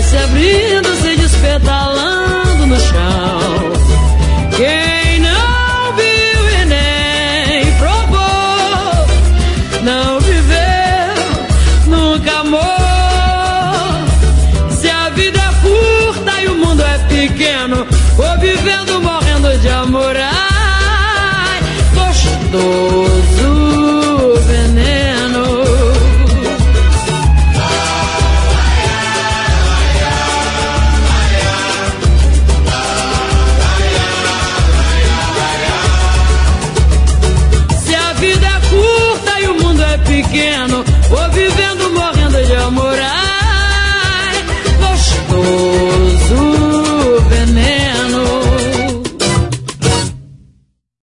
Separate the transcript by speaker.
Speaker 1: se abrindo, se despetalando no chão. Quem não viu e nem provou, não viveu, nunca amou. Se a vida é curta e o mundo é pequeno, vou vivendo, morrendo de amor. Ai, gostoso veneno. Se a vida é curta e o mundo é pequeno, vou vivendo, morrendo de amor. Ai, gostoso